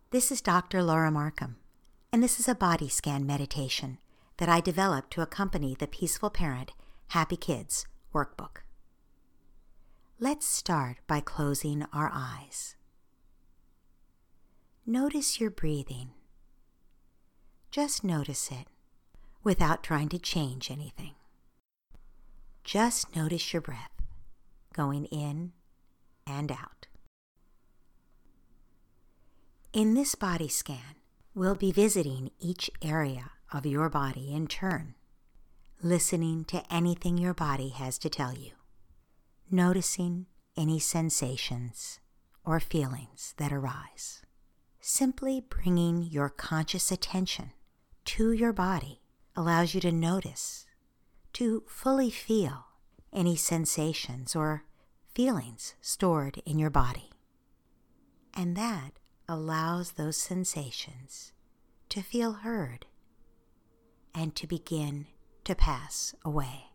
This is Dr. Laura Markham, and this is a body scan meditation that I developed to accompany the Peaceful Parent, Happy Kids workbook. Let's start by closing our eyes. Notice your breathing. Just notice it without trying to change anything. Just notice your breath going in and out. In this body scan, we'll be visiting each area of your body in turn, listening to anything your body has to tell you, noticing any sensations or feelings that arise. Simply bringing your conscious attention to your body allows you to notice, to fully feel any sensations or feelings stored in your body. And that allows those sensations to feel heard and to begin to pass away.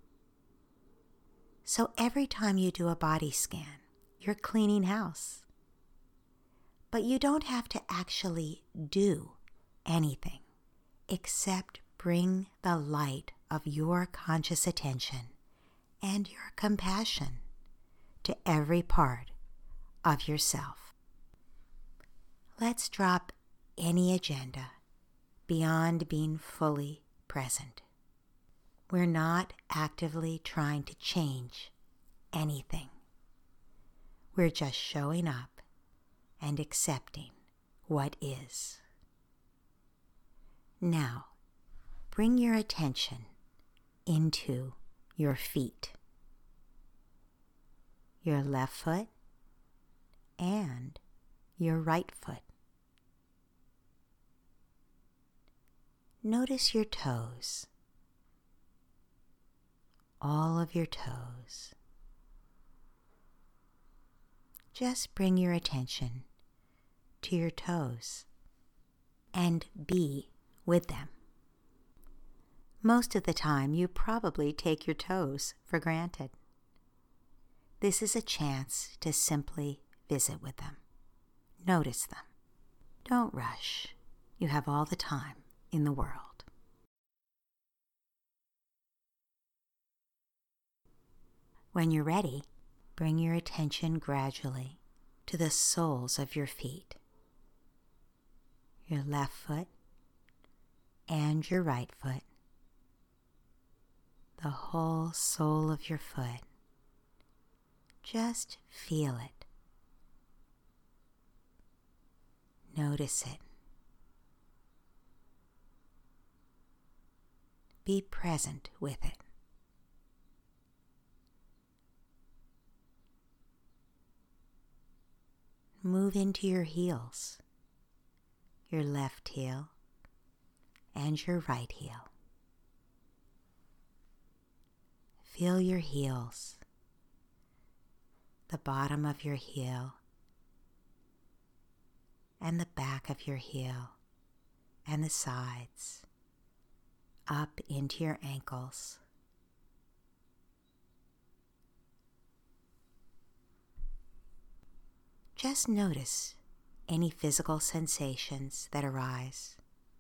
So every time you do a body scan, you're cleaning house. But you don't have to actually do anything except bring the light of your conscious attention and your compassion to every part of yourself. Let's drop any agenda beyond being fully present. We're not actively trying to change anything. We're just showing up and accepting what is. Now, bring your attention into your feet, your left foot and your right foot. Notice your toes, all of your toes. Just bring your attention to your toes and be with them. Most of the time, you probably take your toes for granted. This is a chance to simply visit with them. Notice them. Don't rush. You have all the time in the world. When you're ready, bring your attention gradually to the soles of your feet, your left foot and your right foot, the whole sole of your foot. Just feel it. Notice it. Be present with it. Move into your heels, your left heel and your right heel. Feel your heels, the bottom of your heel and the back of your heel and the sides, up into your ankles. Just notice any physical sensations that arise.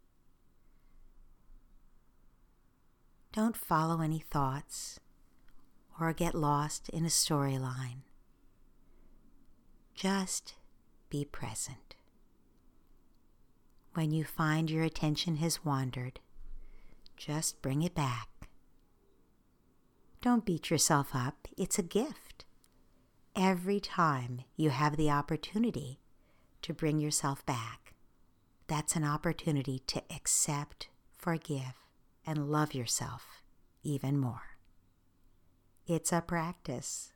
Don't follow any thoughts or get lost in a storyline. Just be present. When you find your attention has wandered, just bring it back. Don't beat yourself up. It's a gift. Every time you have the opportunity to bring yourself back, that's an opportunity to accept, forgive, and love yourself even more. It's a practice.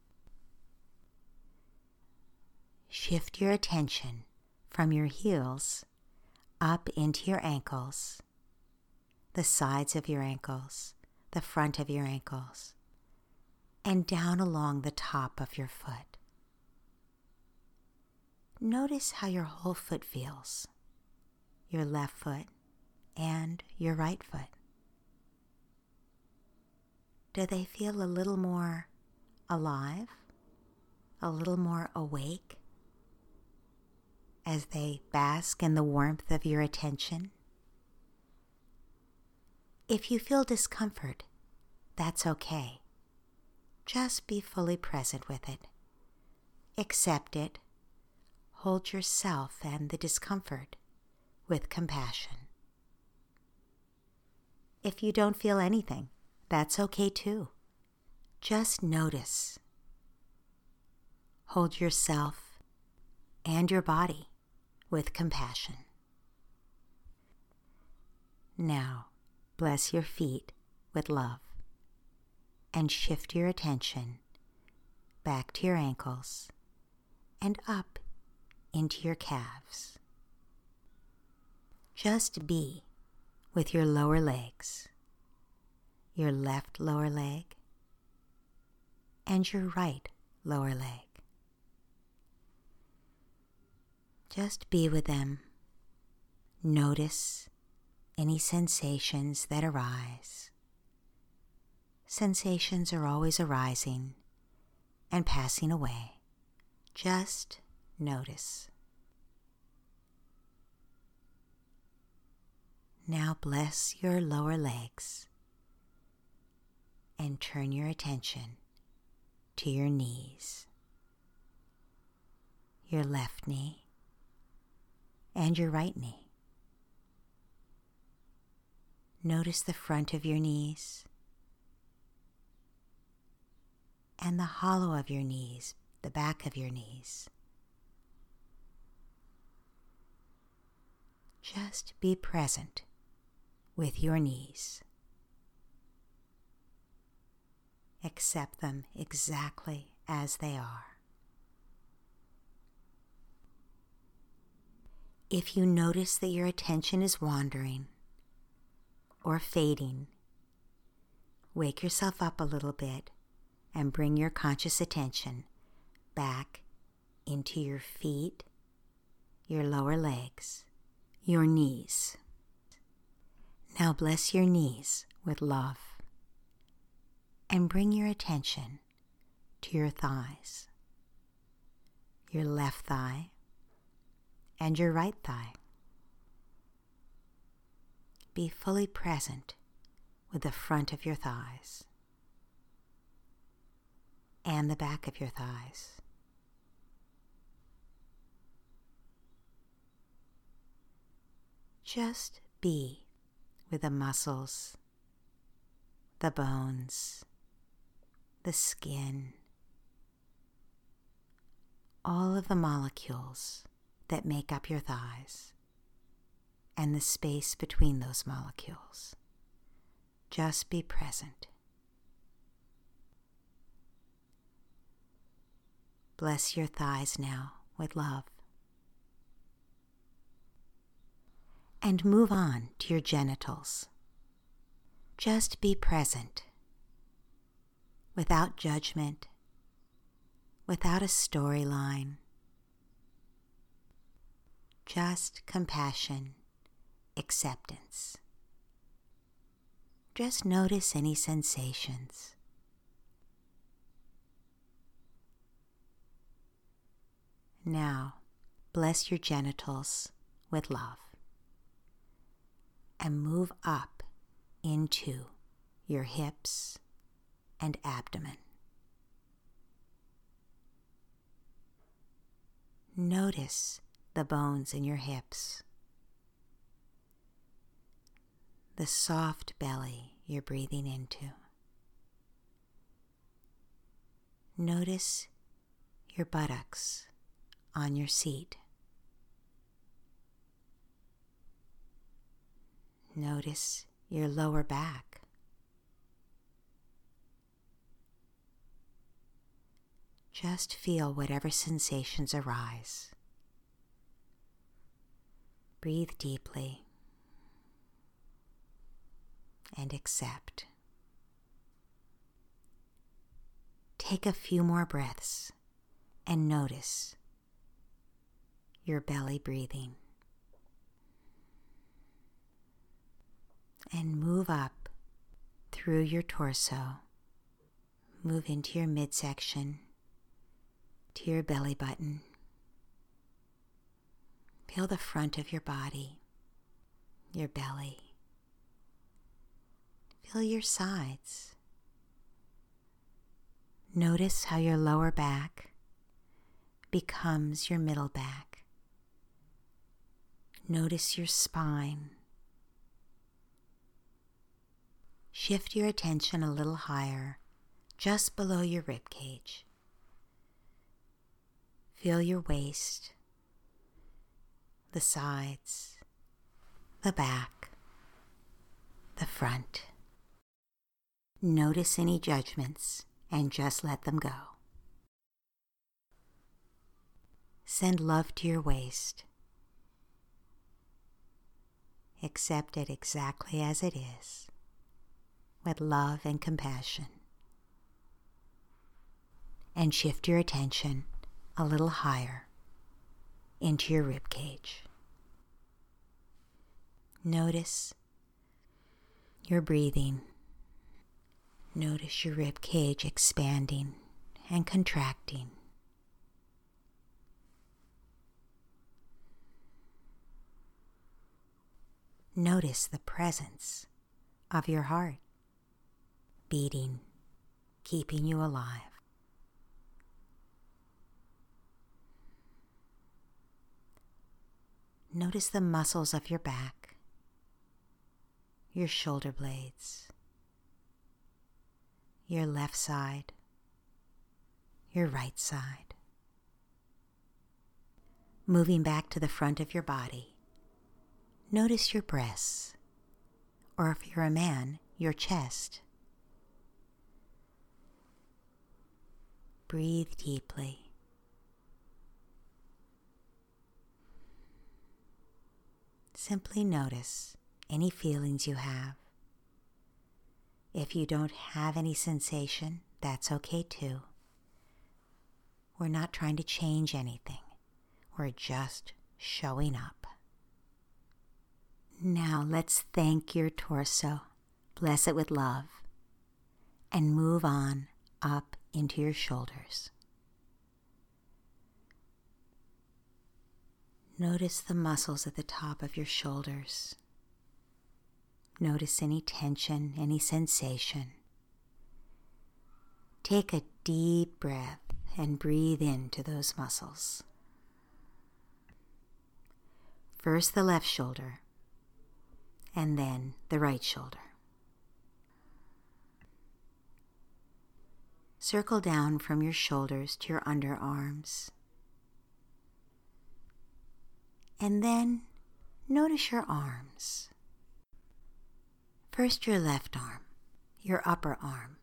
Shift your attention from your heels up into your ankles, the sides of your ankles, the front of your ankles, and down along the top of your foot. Notice how your whole foot feels, your left foot and your right foot. Do they feel a little more alive, a little more awake? as they bask in the warmth of your attention. If you feel discomfort, that's okay. Just be fully present with it. Accept it. Hold yourself and the discomfort with compassion. If you don't feel anything, that's okay too. Just notice. Hold yourself and your body with compassion. Now, bless your feet with love and shift your attention back to your ankles and up into your calves. Just be with your lower legs, your left lower leg and your right lower leg. Just be with them. Notice any sensations that arise. Sensations are always arising and passing away. Just notice. Now bless your lower legs and turn your attention to your knees, your left knee and your right knee. Notice the front of your knees and the hollow of your knees, the back of your knees. Just be present with your knees. Accept them exactly as they are. If you notice that your attention is wandering or fading, wake yourself up a little bit and bring your conscious attention back into your feet, your lower legs, your knees. Now bless your knees with love and bring your attention to your thighs, your left thigh and your right thigh. Be fully present with the front of your thighs and the back of your thighs. Just be with the muscles, the bones, the skin, all of the molecules that make up your thighs and the space between those molecules. Just be present. Bless your thighs now with love. And move on to your genitals. Just be present, without judgment, without a storyline. Just compassion, acceptance. Just notice any sensations. Now, bless your genitals with love and move up into your hips and abdomen. Notice the bones in your hips, the soft belly you're breathing into. Notice your buttocks on your seat. Notice your lower back. Just feel whatever sensations arise. Breathe deeply and accept. Take a few more breaths and notice your belly breathing. And move up through your torso. Move into your midsection, to your belly button. Feel the front of your body, your belly. Feel your sides. Notice how your lower back becomes your middle back. Notice your spine. Shift your attention a little higher, just below your rib cage. Feel your waist, the sides, the back, the front. Notice any judgments and just let them go. Send love to your waist. Accept it exactly as it is, with love and compassion. And shift your attention a little higher into your rib cage. Notice your breathing. Notice your rib cage expanding and contracting. Notice the presence of your heart beating, keeping you alive. Notice the muscles of your back, your shoulder blades, your left side, your right side. Moving back to the front of your body, notice your breasts, or if you're a man, your chest. Breathe deeply. Simply notice any feelings you have. If you don't have any sensation, that's okay too. We're not trying to change anything. We're just showing up. Now let's thank your torso, bless it with love, and move on up into your shoulders. Notice the muscles at the top of your shoulders. Notice any tension, any sensation. Take a deep breath and breathe into those muscles. First the left shoulder, and then the right shoulder. Circle down from your shoulders to your underarms. And then notice your arms. First your left arm, your upper arm,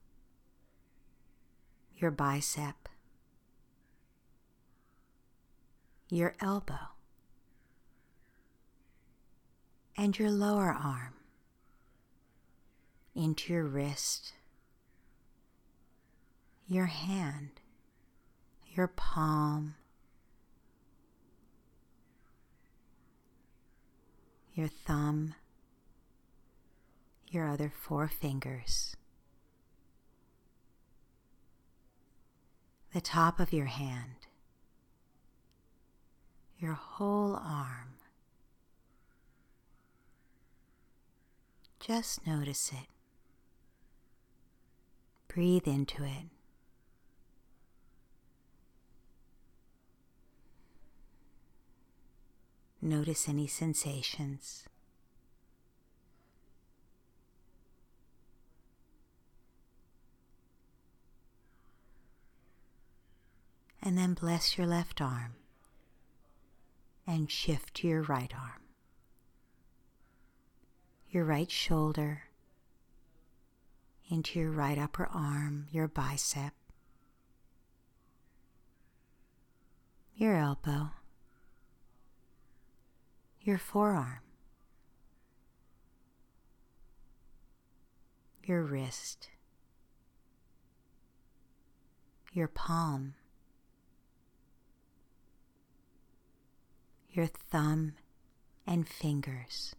your bicep, your elbow, and your lower arm into your wrist, your hand, your palm, your thumb, your other 4 fingers, the top of your hand, your whole arm. Just notice it. Breathe into it. Notice any sensations. And then bless your left arm and shift to your right arm. Your right shoulder into your right upper arm, your bicep, your elbow, your forearm, your wrist, your palm, your thumb and fingers,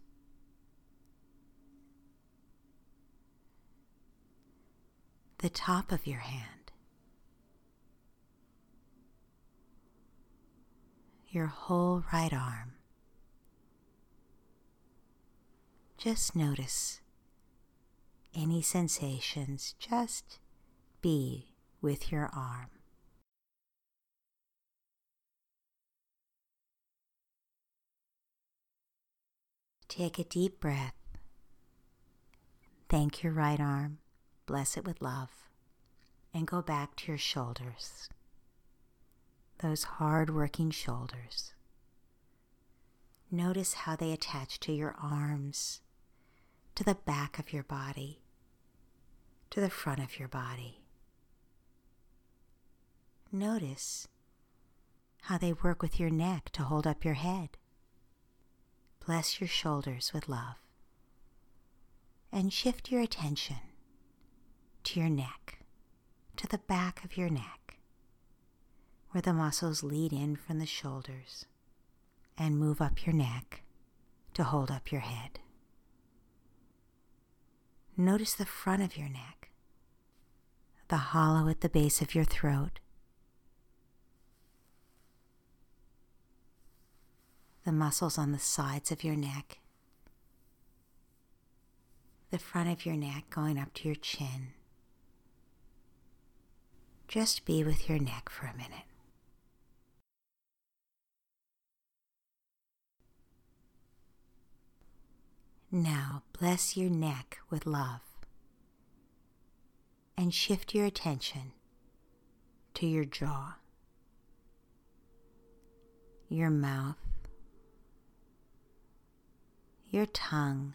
the top of your hand, your whole right arm, Just notice any sensations. Just be with your arm. Take a deep breath. Thank your right arm. Bless it with love. And go back to your shoulders. Those hard-working shoulders. Notice how they attach to your arms, to the back of your body, to the front of your body. Notice how they work with your neck to hold up your head. Bless your shoulders with love. And shift your attention to your neck, to the back of your neck, where the muscles lead in from the shoulders and move up your neck to hold up your head. Notice the front of your neck, the hollow at the base of your throat, the muscles on the sides of your neck, the front of your neck going up to your chin. Just be with your neck for a minute. Now bless your neck with love and shift your attention to your jaw, your mouth, your tongue,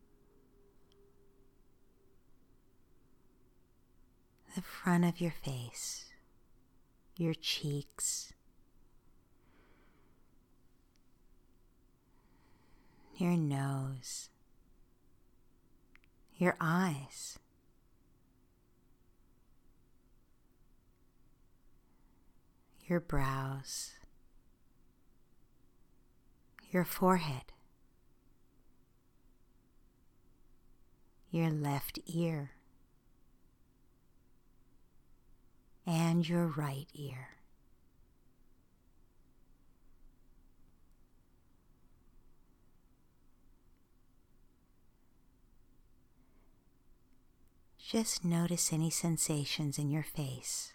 the front of your face, your cheeks, your nose, your eyes, your brows, your forehead, your left ear, and your right ear. Just notice any sensations in your face.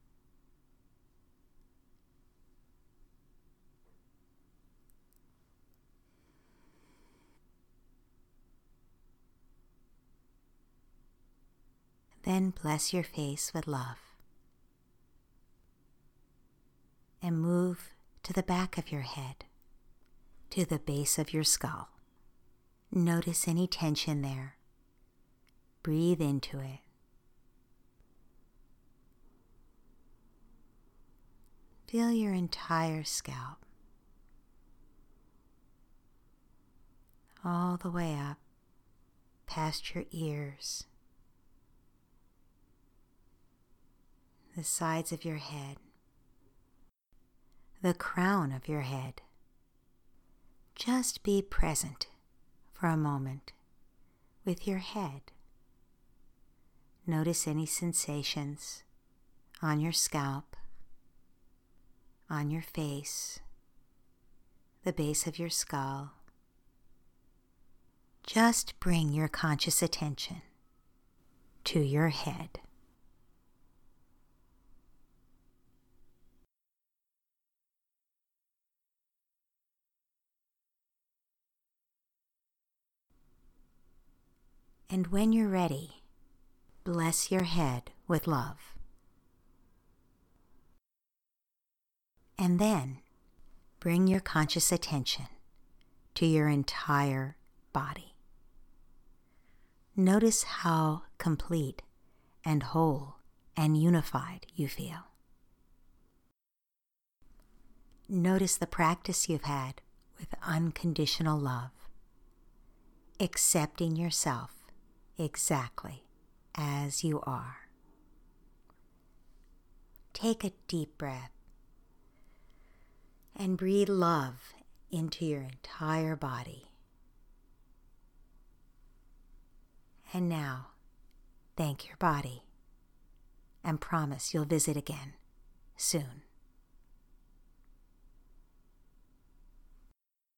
Then bless your face with love and move to the back of your head, to the base of your skull. Notice any tension there. Breathe into it. Feel your entire scalp, all the way up past your ears, the sides of your head, the crown of your head. Just be present for a moment with your head. Notice any sensations on your scalp, on your face, the base of your skull. Just bring your conscious attention to your head. And when you're ready, bless your head with love. And then bring your conscious attention to your entire body. Notice how complete and whole and unified you feel. Notice the practice you've had with unconditional love, accepting yourself exactly as you are. Take a deep breath and breathe love into your entire body. And now, thank your body and promise you'll visit again soon.